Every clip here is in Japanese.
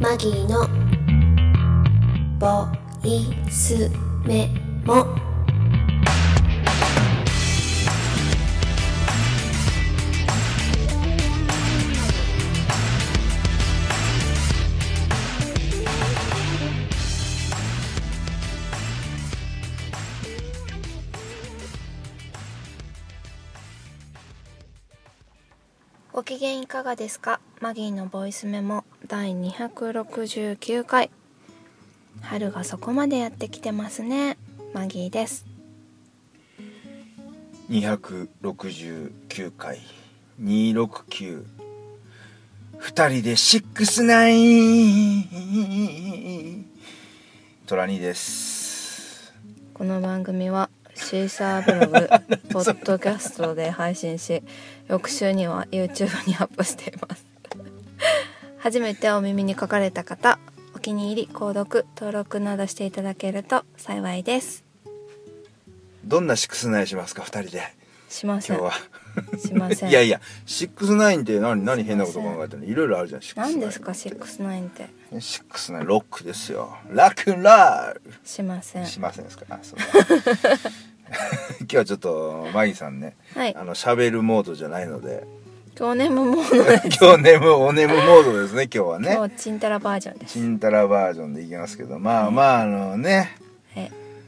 マギーのボイスメモ。ご機嫌いかがですか？マギーのボイスメモ第269回。春がそこまでやってきてますね。マギーです。 269回269、2人で69トラニーです。 この番組はシーサーブログポッドキャストで配信し、翌週には YouTube にアップしています初めてお耳に書かれた方、お気に入り、購読、登録などしていただけると幸いです。 どんな69しますか？2人でしません。 今日はしません。 いやいや、69って何変なこと考えてるの？いろいろあるじゃん。 何ですか69って。 69ロックですよ。ラックンラール。 しません。 しませんですか？あ、そう今日はちょっとマギさんね、 はい、 喋るモードじゃないので、 今日ネムモードです今日おネムモードですね。今日はね、 今日チンタラバージョンです。 チンタラバージョンでいきますけど、まあまあね、 はい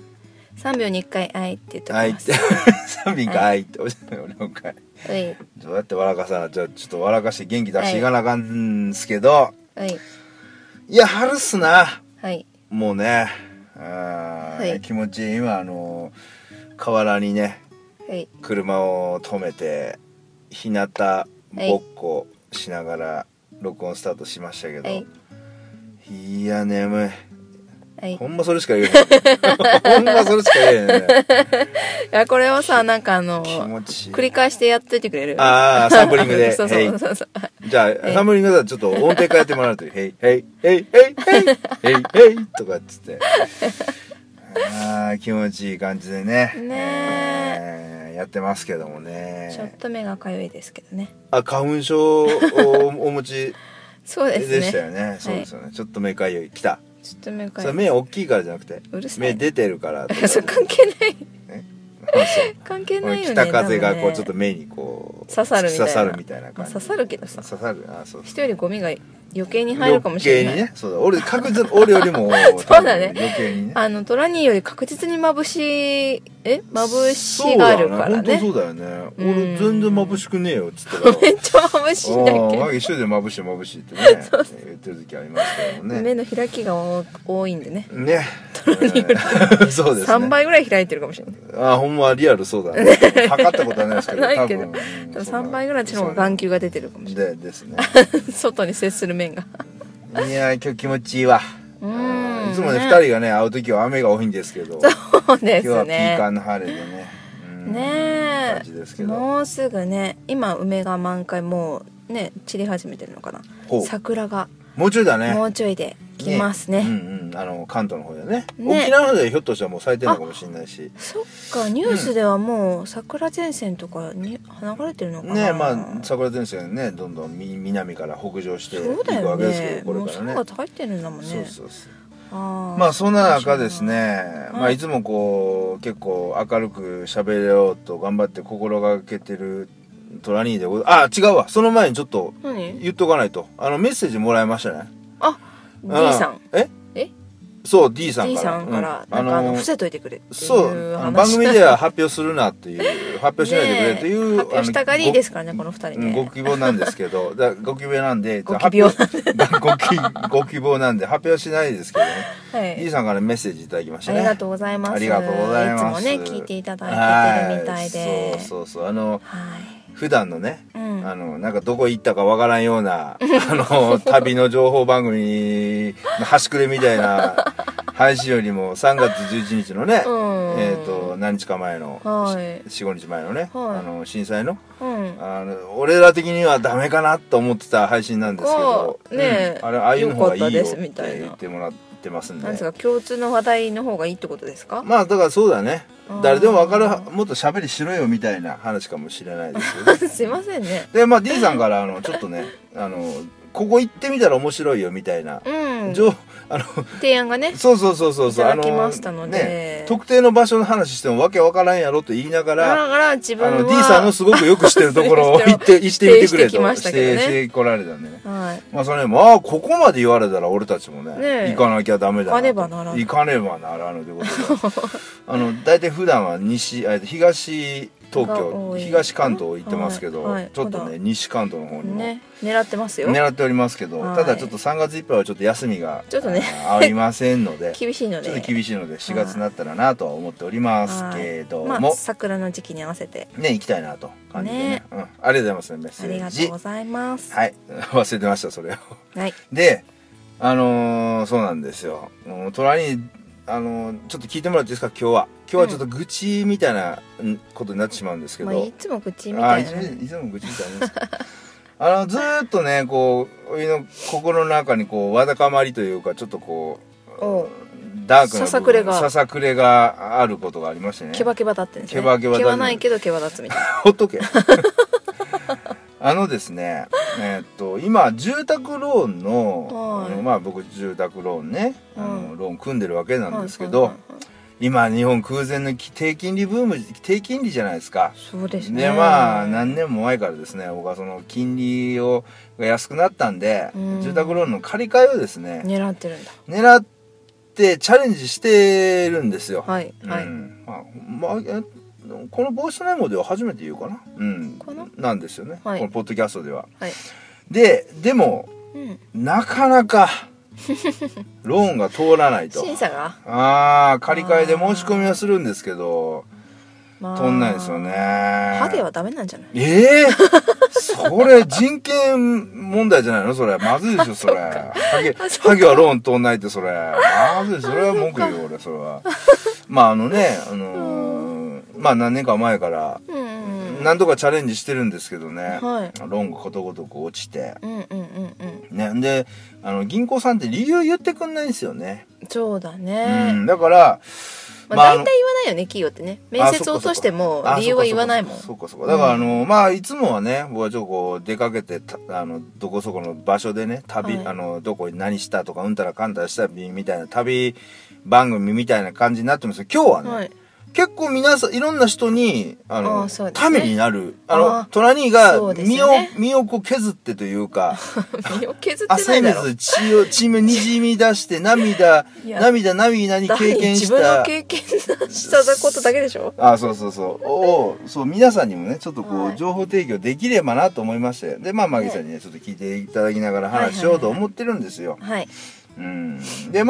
、3秒に1回あいって言ってます。 3秒に1回あいっておっしゃる了解。どうやって笑かさな、じゃあちょっと笑かして元気出していかなあかんですけど、いや春っすな、はい、もうね、はい、気持ちいい。今河原にね、はい、車を止めて日向ぼっこしながら録音スタートしましたけど、はい、いや眠い、はい、ほんまそれしか言えないほんまそれしか言えないねいやこれをさ、なんか気持ちいい、 繰り返してやっといてくれる？ ああ、サンプリングでそうじゃあサンプリングだとちょっと音程変えてもらうとヘイヘイヘイヘイヘイヘイヘイとかっつってあー気持ちいい感じでね、やってますけどもね。ちょっと目がかゆいですけどね。 あ、花粉症をお持ちそうですね。 でしたよね。そうですよね、はい、ちょっと目かゆい来た。 ちょっと目かゆい。 それ目大きいからじゃなくて、目出てるからとかそれ関係ない関係ないよね。 北風がこうちょっと目にこう刺さるみたいな感じ。 刺さるけどさ、 刺さる。あ、そう、 人よりゴミが余計に入るかもしれない。 余計にね。そうだ、俺確実に俺よりもそうだね、 余計にね、 トラニーより確実に眩しいがるからね。 そうだよね。俺全然眩しくねえよっつってめっちゃ眩しいんだけど、 一緒で眩しいってね言ってる時ありますけどもね。 目の開きが多いんでね。 トラニーよりそうですね、 3倍ぐらい開いてるかもしれない。 あ、ほんまリアルそうだね測ったことはないですけどないけど、多分3倍ぐらいの方が眼球が出てるかもしれないですね外に接する面がいや今日気持ちいいわ。いつもね、2人がね会う時は雨が多いんですけど、 そうですね、 今日はピーカンの晴れでね、 ねえ、もうすぐね、今梅が満開、もうね散り始めてるのかな。桜がもうちょいだね、 もうちょいで来ますね。 関東の方でね、沖縄の方でひょっとしたらもう咲いてるのかもしれないし。そっか、ニュースではもう桜前線とかに流れてるのかな。 ね、まあ桜前線ね、どんどん南から北上していくわけですけど、これからね。 もう3月入ってるんだもんね。 そうまあそんな中ですね、まあいつもこう結構明るく喋れようと頑張って心がけてるトラニーで違うわ、その前にちょっと言っとかないと。メッセージもらいましたね。 D さん。 そう、 D さんから、伏せといてくれっていう話。 そう、番組では発表するなっていう発表しないでくれという発表したがりですからね、この2人ね。 ご希望なんですけどご希望なんでご希望なんで発表しないですけどね、D さんからメッセージいただきましたね。 ありがとうございます。 ありがとうございます。 いつもね聞いていただいてるみたいで、 そう普段のね、なんかどこ行ったかわからんような旅の情報番組の端くれみたいな配信よりも3月11日のね、何日か前の、4、5日前のね、震災の、俺ら的にはダメかなと思ってた配信なんですけど、ああいうの方がいいよって言ってもらってますんで。 なんですか、共通の話題の方がいいってことですか？ まあだからそうだね、誰でも分かる、もっと喋りしろよみたいな話かもしれないですけどすいませんね。 で、まあ D さんからちょっとねここ行ってみたら面白いよみたいな、 提案がね、 そういただきましたので、 特定の場所の話してもわけわからんやろと言いながら、 自分は D さんのすごくよく知ってるところを行ってみてくれと指定してこられたんでね。まあそれも、ここまで言われたら俺たちもね、行かなきゃダメだな。行かねばならぬということで。大体普段は東東京、東関東行ってますけど、ちょっとね、西関東の方にも狙ってますよ。 狙っておりますけど、ただちょっと3月いっぱいはちょっと休みがありませんので、 厳しいので、 ちょっと厳しいので、4月になったらなとは思っておりますけども、 桜の時期に合わせてね、行きたいなと感じでね。ありがとうございますね、メッセージ。 ありがとうございます。 はい、忘れてました、それを。で、そうなんですよ。隣にちょっと聞いてもらっていいですか、今日はちょっと愚痴みたいなことになってしまうんですけど、 いつも愚痴みたいな、 いつも愚痴みたいなずーっとね、こうお湯の心の中にこうわだかまりというか、ちょっとこうダークなささくれがあることがありましてね。 ケバケバだってんですね。 ケバはないけどケバ立つみたいな。 ほっとけ。ですね、今住宅ローンの、僕住宅ローンね、ローン組んでるわけなんですけど、今日本空前の低金利ブーム、低金利じゃないですか。 そうですね。 で何年も前からですね、僕はその金利が安くなったんで、住宅ローンの借り換えをですね、 狙ってるんだ。 狙ってチャレンジしてるんですよ。 はいはい。 このボイスメモでは初めて言うかな、なんですよね、このポッドキャストでは。でも、なかなかローンが通らないと。 審査が借り換えで申し込みはするんですけど、通んないですよね。 ハゲはダメなんじゃない？ それ人権問題じゃないの？それまずいでしょ、それ。ハゲはローン通んないって、それまずい。それは文句言うよ、俺。それは何年か前から何とかチャレンジしてるんですけどね、ローンがことごとく落ちて、で銀行さんって理由言ってくんないんですよね。 そうだね。 だから大体言わないよね、企業ってね。面接を落としても理由は言わないもん。 そうか。だからいつもはね、僕はちょっとこう出かけてどこそこの場所でね、旅、どこに何したとかうんたらかんたらしたみたいな旅番組みたいな感じになってますけど、今日はね、結構皆さんいろんな人にためになる、隣が身をこう削ってというか身を削ってないだろ、 汗水血にじみ出して涙に経験した、 自分の経験したことだけでしょ。 そう皆さんにもね、ちょっとこう情報提供できればなと思いまして、でマギさんにねちょっと聞いていただきながら話しようと思ってるんですよ。で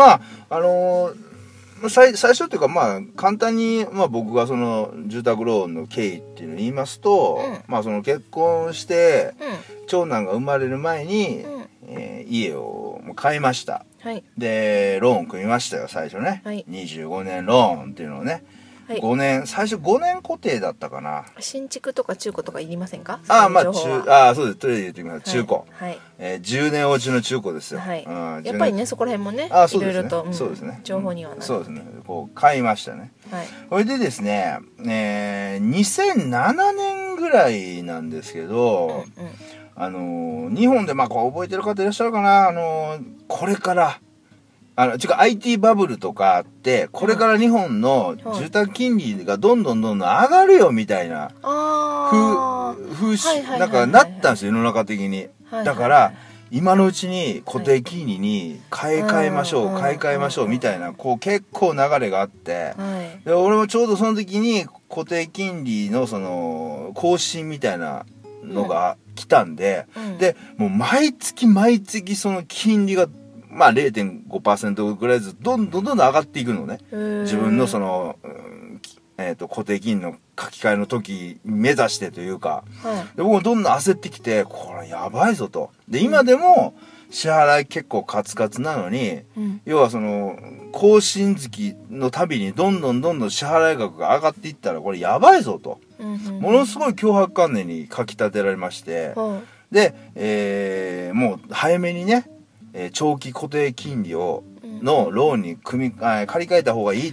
最初っていうか、簡単に、僕がその住宅ローンの経緯っていうのを言いますと、その結婚して、長男が生まれる前に、家を買いました。でローン組みましたよ、最初ね。25年ローンっていうのをね、最初5年固定だったかな。 新築とか中古とかいりませんか？ そうです。とりあえず言ってみます。中古。10年落ちの中古ですよ。 やっぱりね、そこら辺もね、いろいろと情報にはなる。 そうですね。こう買いましたね。それでですね、2007年ぐらいなんですけど、日本でこう覚えてる方いらっしゃるかな、これからIT バブルとかあって、これから日本の住宅金利がどんどん上がるよみたいな風習なんかなったんですよ、世の中的に。だから今のうちに固定金利に買い替えましょうみたいな、こう結構流れがあって、で俺もちょうどその時に固定金利のその更新みたいなのが来たんで、でもう毎月その金利が0.5% ぐらいずつどんどん上がっていくのね。自分のその、固定金利の書き換えの時目指してというか、で僕もどんどん焦ってきて、これやばいぞと。で今でも支払い結構カツカツなのに、要はその更新月のたびにどんどん支払い額が上がっていったらこれやばいぞと、ものすごい脅迫観念にかき立てられまして、で、もう早めにね、長期固定金利のローンに借り換えた方がいいと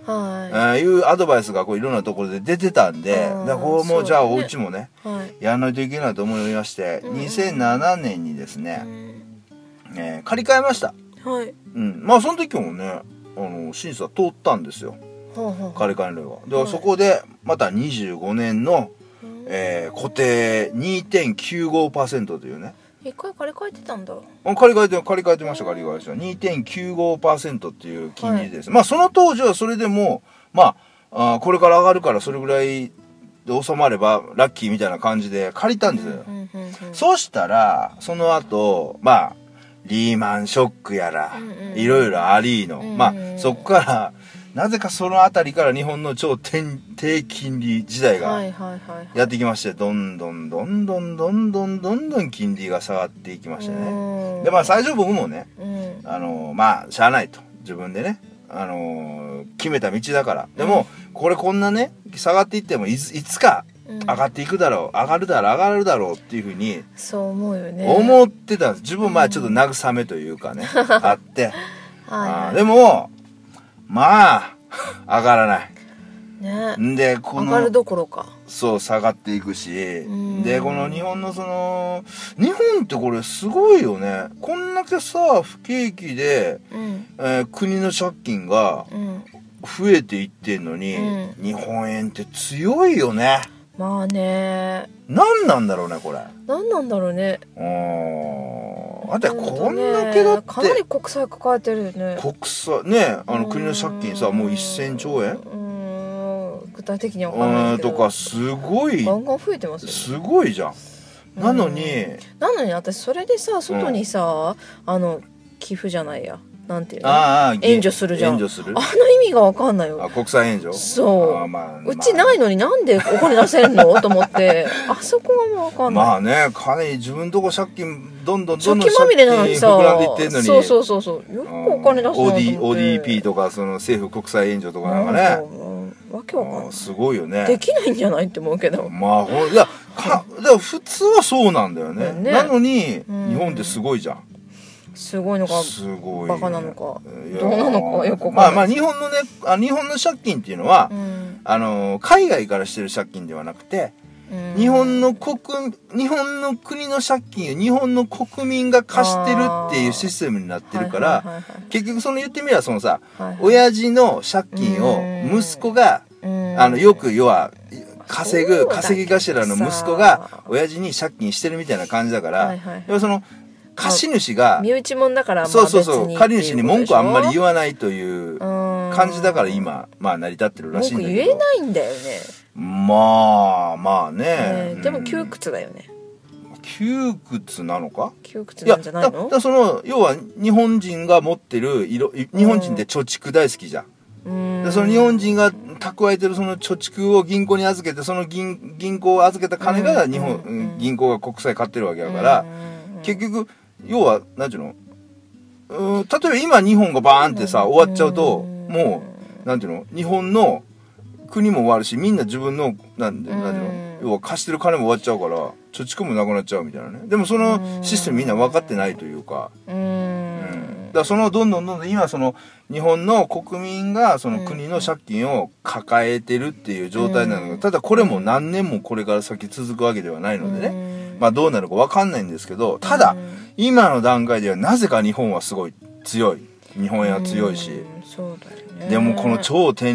いうアドバイスがこういろんなところで出てたんで、だからこうもうじゃあお家もね、やらないといけないと思いまして、2007年にですね、借り換えました。まあその時もね審査通ったんですよ、借り換え料は。だからそこでまた25年の、固定 2.95% というね、 一回借り換えてたんだ。 借り換えてました。2.95% っていう金利です。まあその当時はそれでもまあこれから上がるからそれぐらいで収まればラッキーみたいな感じで借りたんですよ。そうしたらその後まあリーマンショックやらいろいろありの、まあそこからなぜかそのあたりから日本の超低金利時代がやってきまして、どんどん金利が下がっていきましてね。でまあ最初僕もね、まあしゃあないと自分でね、決めた道だから、でもこれこんなね下がっていってもいつか上がっていくだろう、上がるだろうっていうふうにそう思うよね、 思ってたんです。自分まあちょっと慰めというかね、あってでもまあ上がらないね。 でこの上がるどころかそう下がっていくし、でこの日本の日本ってこれすごいよね。こんだけさ不景気で、国の借金が増えていってんのに、日本円って強いよね。 まあね、 何なんだろうねこれ。 何なんだろうね。 だってこんだけだってかなり国債抱えてるよね。 国債ね、国の借金さもう1000兆円具体的には分かんないけどとかすごいガンガン増えてますよね。 すごいじゃん。なのに私それでさ外にさ、寄付じゃないや、なんていうの、援助するじゃん。あの意味が分かんないよ。 国際援助。 そう、うちないのになんでお金出せんのと思ってあそこがもう分かんない。 まあね、金借金借金まみれなのにさ、 膨らんでいってんのに、 そうよくお金出すなと思って。 ODP とかその政府国際援助とかなんかね、 わけわかんない。 すごいよね。 できないんじゃないって思うけど。 まあいや普通はそうなんだよね。なのに日本ってすごいじゃん。 すごいのかバカなのかどうなのかよくわかんない。 まあ日本の借金っていうのは、海外からしてる借金ではなくて、日本の国の借金を日本の国民が貸してるっていうシステムになってるから、結局その言ってみればそのさ、親父の借金を息子がよく要は稼ぎ頭の息子が親父に借金してるみたいな感じだから、要はその貸主が身内もんだから、 そう借り主に文句あんまり言わないという感じだから今まあ成り立ってるらしいんだけど、 文句言えないんだよね。 まあね、 でも窮屈だよね。 窮屈なのか。 窮屈なんじゃないの。 その要は日本人が持ってる日本人って貯蓄大好きじゃん。でその日本人が蓄えてるその貯蓄を銀行に預けて、その銀行を預けた金が銀行が国債買ってるわけだから、結局要は何ていうの、例えば今日本がバーンってさ終わっちゃうと、もう何ていうの、日本の国も終わるし、みんな自分の何ていうの、要は貸してる金も終わっちゃうから貯蓄もなくなっちゃうみたいなね。でもそのシステムみんな分かってないというか、だからそのどんどん今その日本の国民がその国の借金を抱えてるっていう状態なのが、ただこれも何年もこれから先続くわけではないのでね、まあどうなるか分かんないんですけど、ただ今の段階ではなぜか日本はすごい強い、日本円は強いし、 そうだよね。 でもこの超低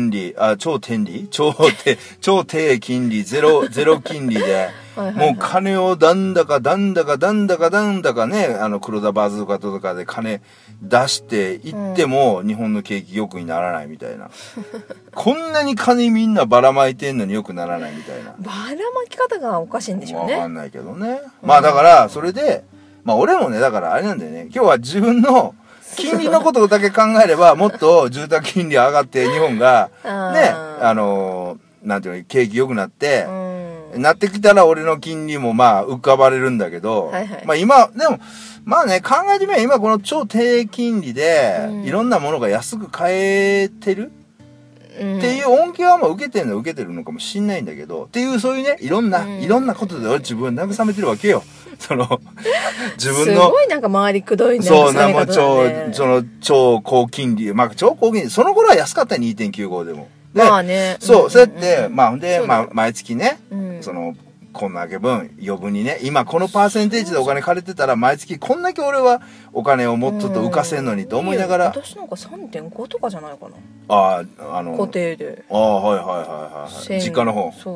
金利ゼロ金利でもう金をだんだかね、黒田バズーカとかで金出していっても日本の景気良くにならないみたいなこんなに金みんなばらまいてんのに良くならないみたいな。 ばらまき方がおかしいんでしょうね。 わかんないけどね。まあだからそれでまあ俺もね、だからあれなんだよね、今日は自分の金利のことだけ考えればもっと住宅金利上がって日本がね、なんていうの、景気良くなって、なってきたら俺の金利もまあ浮かばれるんだけど、まあ今でもまあね、考えてみれば今この超低金利でいろんなものが安く買えてるっていう恩恵はまあ受けてるのかもしんないんだけど、っていうそういうね、いろんなことで俺自分を慰めてるわけよ。 その自分のすごいなんか周りくどいね。 そうな、もう超高金利、まあ超高金利、その頃は安かったよ 2.95 でも。 まあね。 そう、そうやって、まあで、まあ毎月ね、 うんそのこんだけ分余分にね、今このパーセンテージでお金借りてたら毎月こんだけ俺はお金をもうちょっと浮かせんのにと思いながら、 私なんか 3.5 とかじゃないかな。固定で。 はいはいはいはい。実家の方。 そう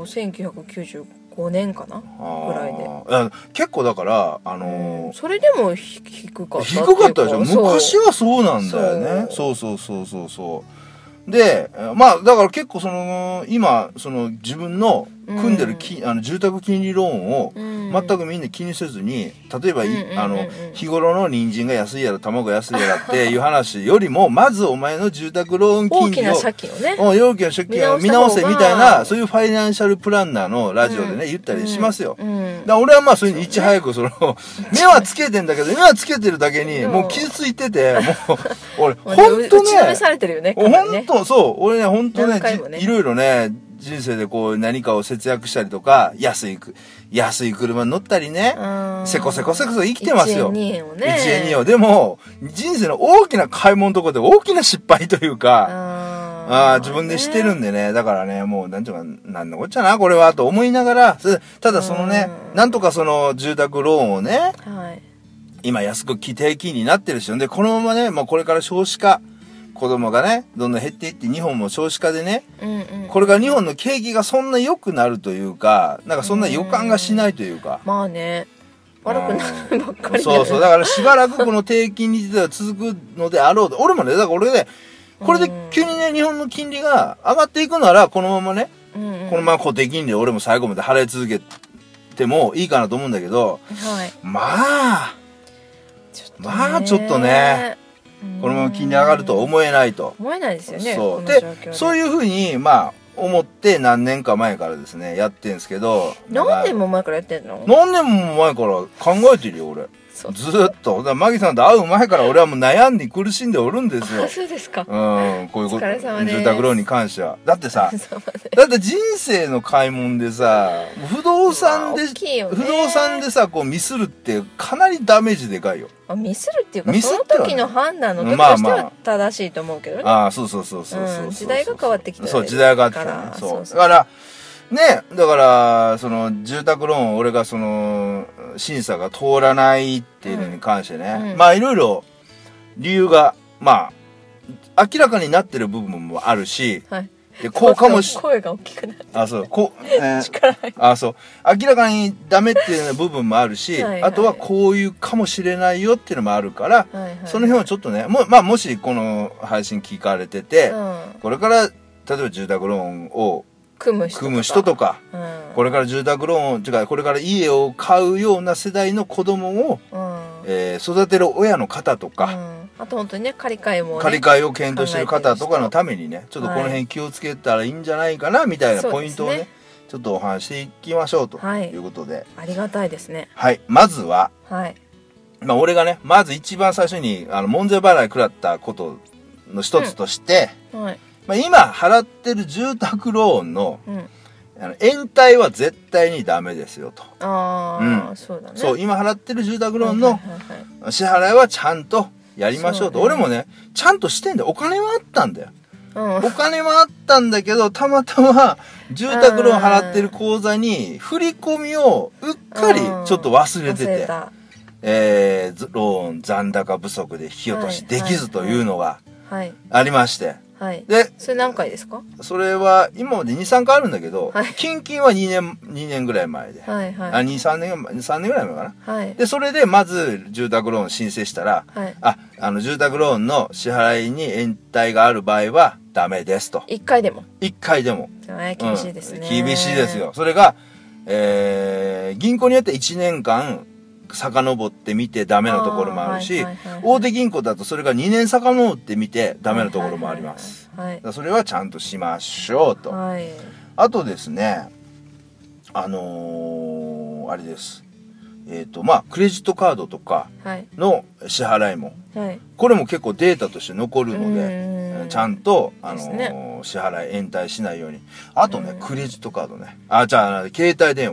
、1995年かなぐらいで。 結構だからそれでも低かったっていうか。 低かったでしょ。昔はそうなんだよね。そうで、まあだから結構その今その自分の組んでる住宅金利ローンを全くみんな気にせずに、例えば日頃の人参が安いやら卵安いやらっていう話よりも、まずお前の住宅ローン金利を大きな借金をね、 大きな借金を見直せみたいな、そういうファイナンシャルプランナーのラジオでね言ったりしますよ。だから俺はまあそれにいち早くその目はつけてんだけど、目はつけてるだけにもう傷ついてて、もう俺本当ね、打ちのめされてるよね。本当そう、俺ね本当ねいろいろね人生でこう何かを節約したりとか、安い車に乗ったりね、せこせこ生きてますよ。1円2円をね。1円2円を。でも、人生の大きな買い物のとこで大きな失敗というか、自分でしてるんでね、だからね、もうなんていうか、なんのこっちゃな、これは、と思いながら、ただそのね、なんとかその住宅ローンをね、今安く規定金になってるし、で、このままね、もうこれから少子化、子供がねどんどん減っていって、日本も少子化でね、これから日本の景気がそんな良くなるというか、なんかそんな予感がしないというか、 まあね、悪くなるばっかり。 そうだからしばらくこの低金利時代は続くのであろうと。俺もね、だから俺ね、これで急にね日本の金利が上がっていくなら、このままね、このまま固定金利を俺も最後まで払い続けてもいいかなと思うんだけど、まあちょっとね、このまま金利上がるとは思えないと。 思えないですよね。 そういうふうにまあ思って何年か前からですねやってんですけど。 何年も前からやってんの？ 何年も前から考えてるよ俺。ずっと。マギさんと会う前から俺はもう悩んで苦しんでおるんですよ。 そうですか。 こういうこと。住宅ローンに関しては。だってさ、だって人生の買い物でさ、不動産でさ、こうミスるってかなりダメージでかいよ。 ミスるっていうか、その時の判断の時としては正しいと思うけどね。 そう。 時代が変わってきた。 そう、時代が変わってきた。そう。だから、ね、だから、その、住宅ローン、俺がその、審査が通らないっていうのに関してね、まあ、いろいろ理由が、まあ、明らかになってる部分もあるし、で、こうかもし、 声が大きくなる。 そう。明らかにダメっていう部分もあるし、あとはこういうかもしれないよっていうのもあるから、その辺はちょっとね、もしこの配信聞かれてて、これから、例えば住宅ローンを、組む人とか、これから住宅ローンとか、これから家を買うような世代の子供を、育てる親の方とか、 あと本当にね、借り換えを検討している方とかのためにね、ちょっとこの辺気をつけたらいいんじゃないかなみたいなポイントをね、ちょっとお話していきましょうということで、 ありがたいですね。 はい、まずは、まあ俺がね、まず一番最初に門税払い食らったことの一つとして、まあ、今払ってる住宅ローンの、延滞は絶対にダメですよと。 そうだね。 そう、今払ってる住宅ローンの支払いはちゃんとやりましょうと。俺もね、ちゃんとしてんだよ。お金はあったんだよ。お金はあったんだけど、たまたま住宅ローン払ってる口座に振り込みをうっかりちょっと忘れてて、ローン残高不足で引き落としできずというのがありまして、 で、それ何回ですか？ それは今まで 2,3 回あるんだけど、近々は2年ぐらい前で、3年ぐらい前かな。で、それでまず住宅ローン申請したら、住宅ローンの支払いに延滞がある場合はダメですと。 1回でも。 1回でも。 厳しいですね。 厳しいですよ。それが、銀行によって1年間遡ってみてダメなところもあるし、大手銀行だとそれが2年遡ってみてダメなところもあります。それはちゃんとしましょうと。あとですね、あれです。まあクレジットカードとかの支払いも、これも結構データとして残るので、ちゃんと支払い延滞しないように。あとね、クレジットカードね。じゃあ携帯電話。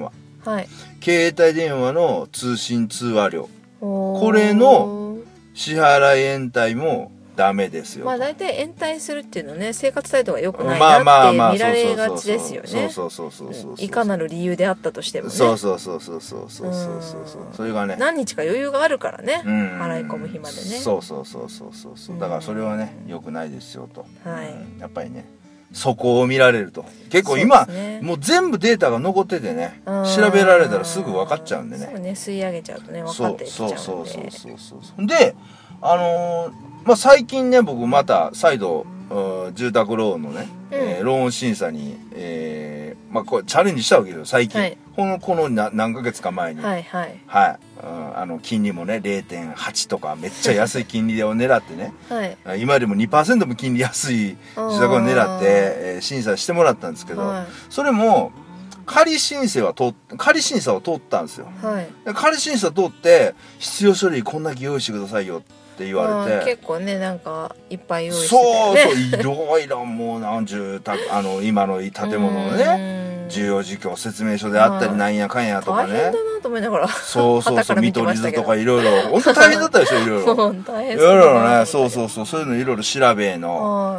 はい、 携帯電話の通信通話料、これの支払い延滞もダメですよ。 まあ大体延滞するっていうのはね、生活態度が良くないなって見られがちですよね。いかなる理由であったとしてもね。そうそれがね、 何日か余裕があるからね、払い込む日までね。 そうだからそれはね良くないですよと。やっぱりね、そこを見られると結構今、もう全部データが残っててね、調べられたらすぐ分かっちゃうんでね。 そうね、吸い上げちゃうとね、分かっていっちゃうんで。 そうで、まあ、最近ね僕また再度住宅ローンのね、ローン審査に、まあ、これチャレンジしたわけですよ最近、この何ヶ月か前に金利もね 0.8 とかめっちゃ安い金利を狙ってね、今でも 2% も金利安い住宅を狙って、審査してもらったんですけど、それも仮審査を通ったんですよ、仮審査通って必要書類こんだけ用意してくださいよって言われて、 結構ねなんかいっぱい用意してたよね。 いろいろもう住宅今の建物のね重要事項説明書であったりなんやかんやとかね、 大変だなと思いながらそう見取り図とかいろいろ本当大変だったでしょいろいろ大変ね、そういうのいろいろ調べの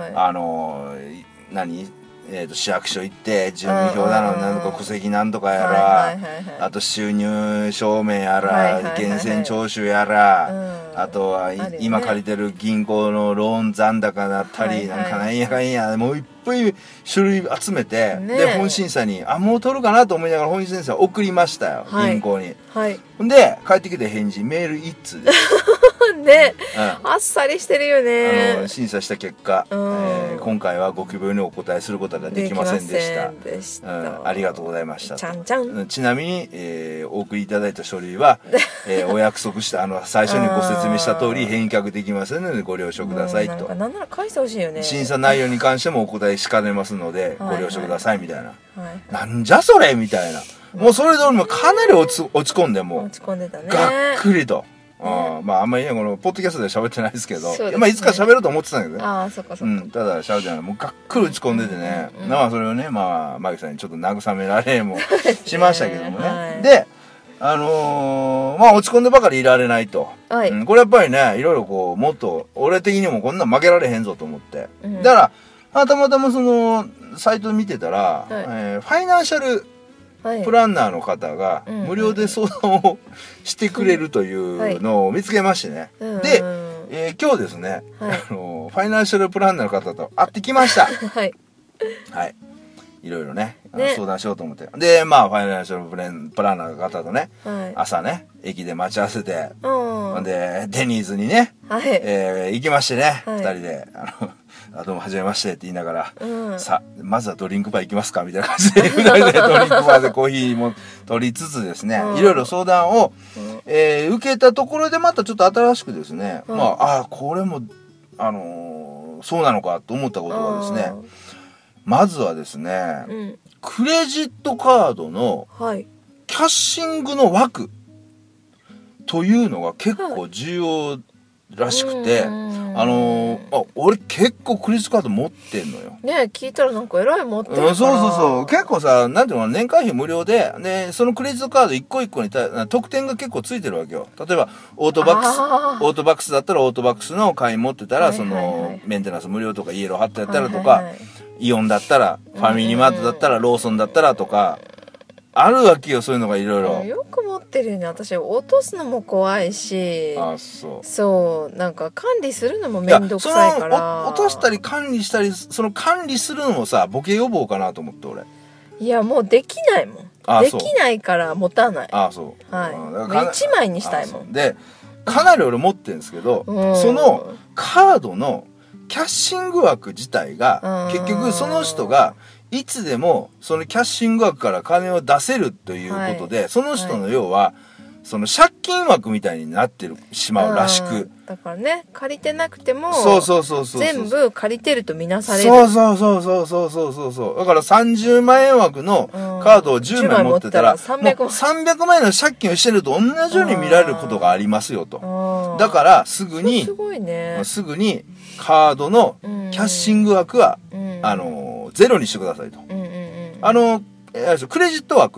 市役所行って住民票だのなんとか戸籍なんとかやら、あと収入証明やら源泉徴収やら、あとは今借りてる銀行のローン残高だったりなんかなんやかんやもういっぱい書類集めて、で本審査にもう取るかなと思いながら本審査送りましたよ、銀行に。で帰ってきて返事メール1通ですね、あっさりしてるよね。 審査した結果、今回はご希望にお答えすることができませんでした。ありがとうございました。ちなみに、お送りいただいた書類は、お約束した最初にご説明した通り返却できませんのでご了承くださいと。 なんなら返してほしいよね。 審査内容に関してもお答えしかねますのでご了承くださいみたいな。なんじゃそれみたいな。もうそれで俺もかなり落ち込んでも落ち込んでたね。 がっくりと。まああんまりねこのポッドキャストで喋ってないですけど、まあいつか喋ると思ってたんだけどね。ただ喋ってない、もうがっくり落ち込んでてね、まあそれをねマギさんにちょっと慰められもしましたけどもね。でまあ落ち込んでばかりいられないと、これやっぱりねいろいろこうもっと俺的にもこんなん負けられへんぞと思って、だからたまたまそのサイト見てたら、ファイナンシャルプランナーの方が無料で相談をしてくれるというのを見つけましてね。で、今日ですね、ファイナンシャルプランナーの方と会ってきました。はい。いろいろね、相談しようと思って。で、まあ、ファイナンシャルプランナーの方とね、朝ね、駅で待ち合わせて、で、デニーズにね、行きましてね、二人で、どうもはじめましてって言いながら、さあまずはドリンクバー行きますかみたいな感じで2人でドリンクバーでコーヒーも取りつつですね、いろいろ相談を、受けたところでまたちょっと新しくですね、まあこれもそうなのかと思ったことがですね、まずはですね、クレジットカードのキャッシングの枠というのが結構重要らしくて、俺結構クレジットカード持ってんのよ。 ね聞いたらなんかえらい持ってるから。 そう結構さ、なんていうの、年会費無料で、そのクレジットカード一個一個に特典が結構ついてるわけよ。例えばオートバックスだったらオートバックスの会員持ってたらそのメンテナンス無料とかイエロー貼ってやったらとか、イオンだったらファミリーマートだったらローソンだったらとかあるわけよ、そういうのがいろいろ。 よく持ってるよね。私落とすのも怖いし、そうなんか管理するのもめんどくさいから。 落としたり管理したり、その管理するのもさ、ボケ予防かなと思って俺。 いやもうできないもん。できないから持たない。1枚にしたいもん。 でかなり俺持ってるんですけど、そのカードのキャッシング枠自体が結局その人がいつでもそのキャッシング枠から金を出せるということで、その人の要はその借金枠みたいになってしまうらしく、 だからね借りてなくても全部借りてるとみなされる。 そうだから30万円枠のカードを10枚持ってたら300万円の借金をしてると同じように見られることがありますよと。だからすぐにカードのキャッシング枠はゼロにしてくださいと。クレジット枠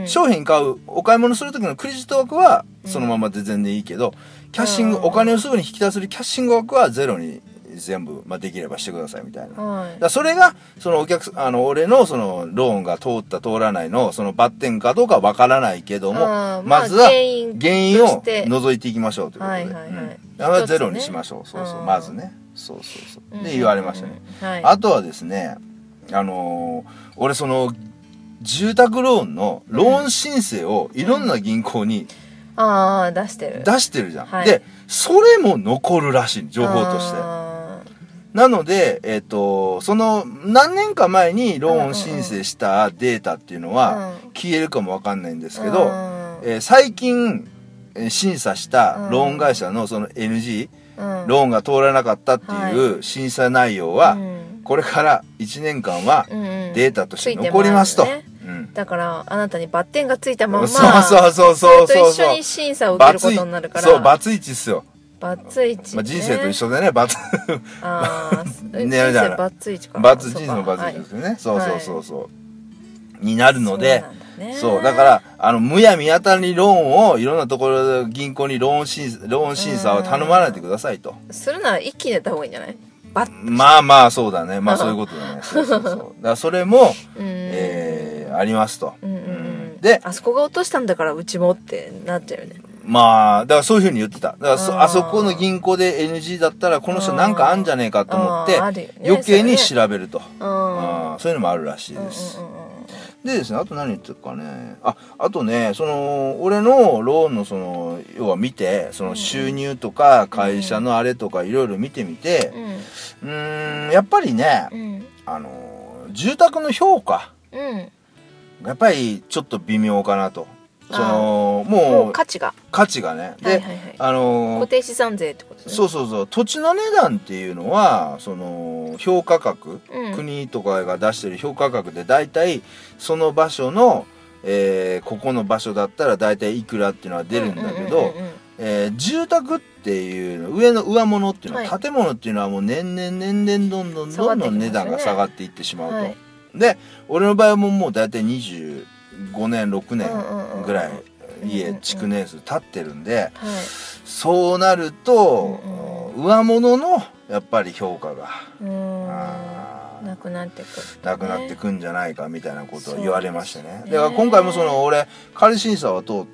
商品買う、お買い物する時のクレジット額はそのままで全然いいけど、キャッシング、お金をすぐに引き出せるキャッシング額はゼロに全部、できればしてくださいみたいな。だそれが、その俺のそのローンが通った通らないの、そのバッテンかどうかわからないけども、まずは原因を除いていきましょうということで。だからゼロにしましょう。そうそう、まずね。そうそうそう。で、言われましたね。あとはですね、俺その、住宅ローンのローン申請をいろんな銀行に、 出してるじゃん。で、それも残るらしい、情報として。なので、その、何年か前にローン申請したデータっていうのは、消えるかもわかんないんですけど、最近、審査したローン会社のその NG、ローンが通らなかったっていう審査内容は、これから1年間はデータとして残りますと。 だからあなたにバッテンがついたまま、 そうそれと一緒に審査を受けることになるから。 そう、バツイチっすよ。 バツイチ、 人生と一緒でね、バツ人生バツイチか。 人生のバツイチですよね。そうになるので、そうだからむやみやたらにローンをいろんなところで銀行にローン審査を頼まないでくださいと。 するなら一気にやった方がいいんじゃない？ そうだね。そういうことだね。そう。だからそれもありますと。 で、あそこが落としたんだからうちもってなっちゃうよね。 だからそういうふうに言ってた。だからあそこの銀行で NG だったらこの人なんかあんじゃねえかと思って余計に調べると。そういうのもあるらしいです。でですね、あと何言ってるかね。あとね、その、俺のローンのその、要は見て、その収入とか会社のあれとかいろいろ見てみて、やっぱりね、住宅の評価、やっぱりちょっと微妙かなと。そのもう価値がね。で、 固定資産税ってことですね。 そう土地の値段っていうのはその評価額、国とかが出してる評価額でだいたいその場所の、ここの場所だったらだいたいいくらっていうのは出るんだけど、住宅っていう上物っていうのは、建物っていうのはもう年々どんどん値段が下がっていってしまうと。で俺の場合はもうだいたい25年6年ぐらい築年数経ってるんで、そうなると上物のやっぱり評価がなくなってくんじゃないかみたいなことを言われましてね。だから今回もその俺仮審査を通って、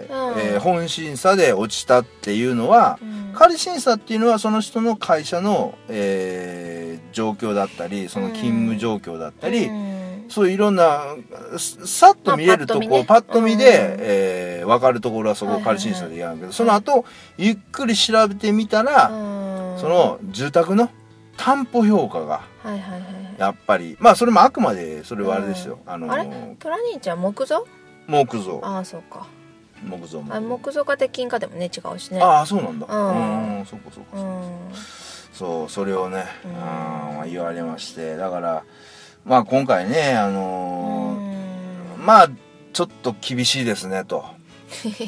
本審査で落ちたっていうのは、仮審査っていうのはその人の会社の、状況だったりその勤務状況だったり、そういういろんなさっと見えるとこパッと見で、分かるところはそこを仮審査でやるけど、その後ゆっくり調べてみたら、その住宅の担保評価がやっぱりそれもあくまでそれはあれですよ。 あれトラ兄ちゃん木造？そうか。木造か鉄筋かでもね違うしね。 そうなんだ。そうそれをね言われまして、だから今回ねちょっと厳しいですねとって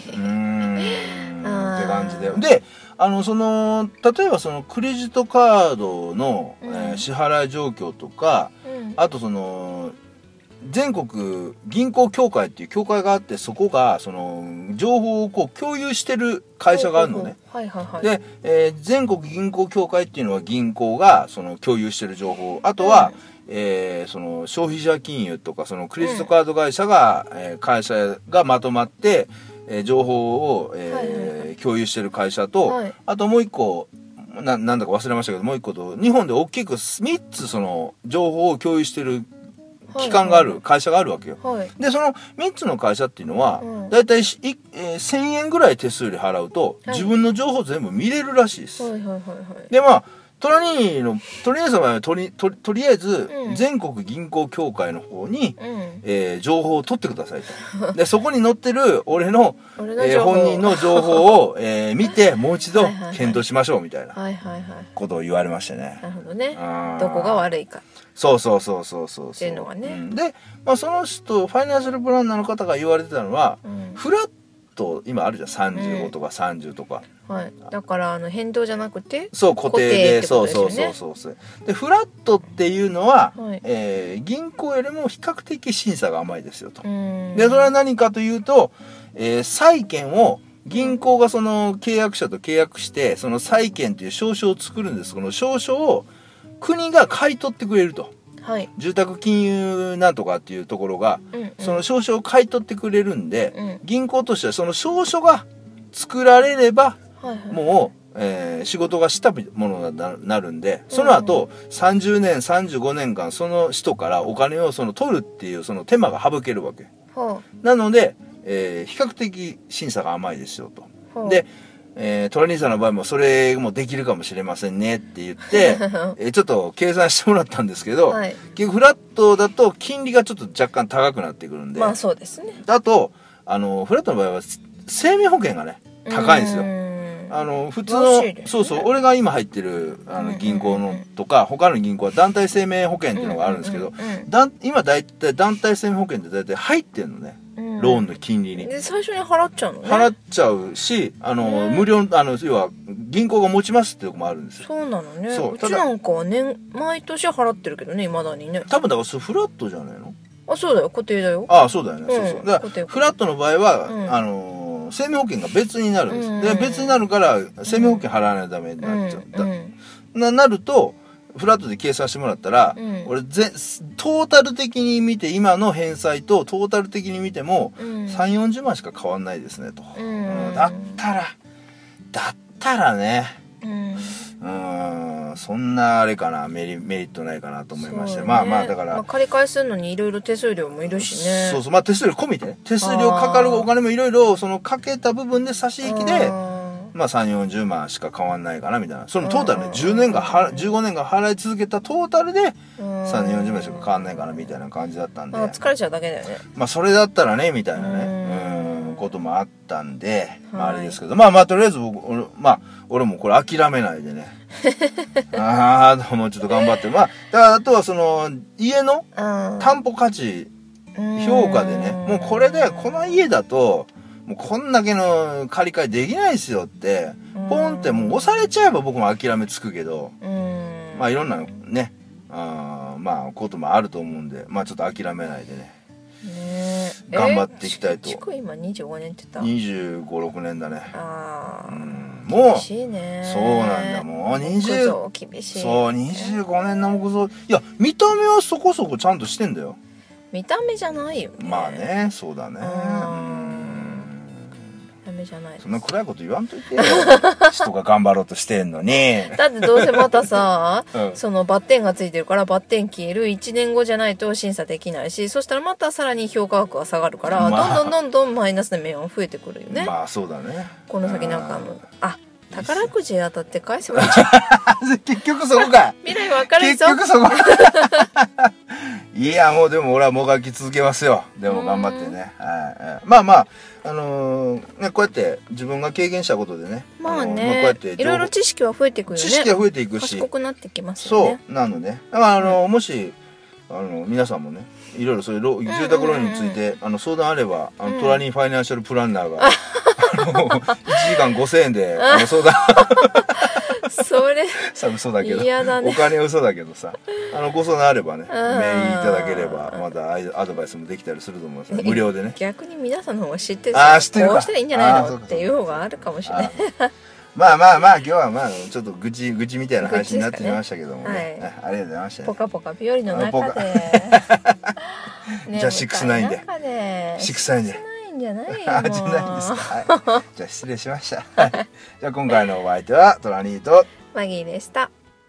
感じで。でその例えばそのクレジットカードの、支払い状況とか、あとその全国銀行協会っていう協会があって、そこがその情報を共有してる会社があるのね。で、全国銀行協会っていうのは銀行がその共有してる情報、あとは、その消費者金融とかそのクレジットカード会社が、会社がまとまって情報を、共有してる会社と、あともう一個なんだか忘れましたけど、もう一個と日本で大きく3つその情報を共有してる機関がある、会社があるわけよ。でその3つの会社っていうのは、だいたい1000円ぐらい手数料払うと、自分の情報全部見れるらしいです。でトラニーさんはとりあえず全国銀行協会の方に、情報を取ってくださいと。でそこに載ってる俺の本人の情報を、見てもう一度検討しましょうみたいなことを言われましてね。 なるほどね。どこが悪いか。 そうっていうのがね。 でその人ファイナンシャルプランナーの方が言われてたのは、フラット今あるじゃん、35とか30とか、 はい、だから変動じゃなくてそう固定で、そうでフラットっていうのは、はい、銀行よりも比較的審査が甘いですよと。でそれは何かというと、債券を銀行がその契約者と契約してその債券という証書を作るんです。この証書を国が買い取ってくれると、はい、住宅金融なんとかっていうところが、その証書を買い取ってくれるんで、銀行としてはその証書が作られれば、もう、仕事がしたものになるんで、その後、30年35年間その人からお金をその取るっていうその手間が省けるわけ、なので、比較的審査が甘いですよと。でトラ兄さんの場合もそれもできるかもしれませんねって言ってちょっと計算してもらったんですけど、はい、結局フラットだと金利がちょっと若干高くなってくるんで、 まあそうですね。 あとフラットの場合は生命保険がね高いんですよ。普通の、ね、そう俺が今入ってる銀行のとか他の銀行は団体生命保険っていうのがあるんですけど、今だいたい団体生命保険ってだいたい入ってるのね、ローンの金利に。 で最初に払っちゃうのね。 払っちゃうし無料要は銀行が持ちますっていうとこもあるんですよ。 そうなのね。うちなんかは毎年払ってるけどね、未だにね。 多分だからそれフラットじゃないの？ あ、そうだよ、固定だよ。 あ、そうだよね、そうだからフラットの場合は、生命保険が別になるんです、で別になるから生命保険払わないとダメになっちゃった、なるとフラットで計算してもらったら、俺トータル的に見て今の返済とトータル的に見ても、30-40万しか変わんないですねと、だったらね、そんなあれかな、メリットないかなと思いまして、ね、まあだから、 借り換えするのにいろいろ手数料もいるしね。 そう、手数料込みで手数料かかるお金もいろいろそのかけた部分で差し引きで30-40万しか変わんないかなみたいな。そのトータルで15年間払い続けたトータルで30-40万しか変わんないかなみたいな感じだったんで、 疲れちゃうだけだよね。 それだったらねみたいなねこともあったんで、あれですけど、とりあえず俺もこれ諦めないでねもうちょっと頑張って、だからあとはその家の担保価値評価でね、もうこれでこの家だともうこんだけの借り換えできないですよってポンってもう押されちゃえば僕も諦めつくけど、いろんなねこともあると思うんで、ちょっと諦めないでね頑張っていきたいと。 今25年って言った ？25、6年だね。もう厳しいね。 そうなんだ、もう木造厳しい。 そう25年の木造。いや見た目はそこそこちゃんとしてんだよ。 見た目じゃないよね。 そうだね。 ダメじゃない。 そんな暗いこと言わんといてよ人が頑張ろうとしてんのに。 だってどうせまたさ、そのバッテンがついてるからバッテン消える1年後じゃないと審査できないし、そしたらまたさらに評価額が下がるから、どんどんマイナスの面は増えてくるよね。 そうだね。 この先なんか宝くじ当たって返せばいいじゃん結局そこか未来は明るいぞ。 結局そこいやもうでも俺はもがき続けますよ。でも頑張ってね。こうやって自分が経験したことでね、こうやっていろいろ知識は増えていくよね。 知識は増えていくし賢くなってきますよね。 そうなので、だからもし皆さんもねいろいろそういう住宅ローンについて相談あればトラニーファイナンシャルプランナーが1時間5000円で相談それ嘘だけど嫌だね。 お金は嘘だけどさご相談あればねメールいただければまたアドバイスもできたりすると思います無料でね。 逆に皆さんの方が知ってる知ってるかこうしたらいいんじゃないのっていう方があるかもしれない今日はちょっと愚痴みたいな話になってしまいましたけどもね、ありがとうございました。 ポカポカ日和の中でじゃあ6-9で6-9でじゃないよ。 じゃないですか。じゃあ失礼しました。じゃあ今回のお相手はトラニーとマギーでした。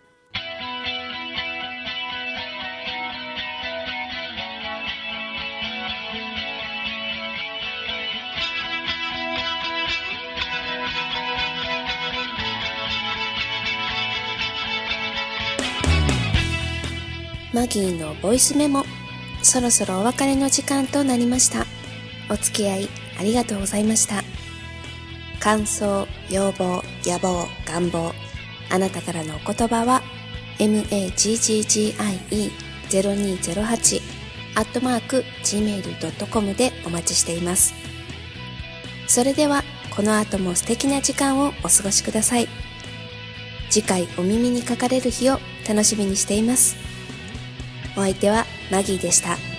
マギーのボイスメモ、そろそろお別れの時間となりました。お付き合いありがとうございました。感想、要望、野望、願望、あなたからのお言葉は magggie0208@gmail.com でお待ちしています。 それではこの後も素敵な時間をお過ごしください。次回お耳にかかれる日を楽しみにしています。お相手はマギーでした。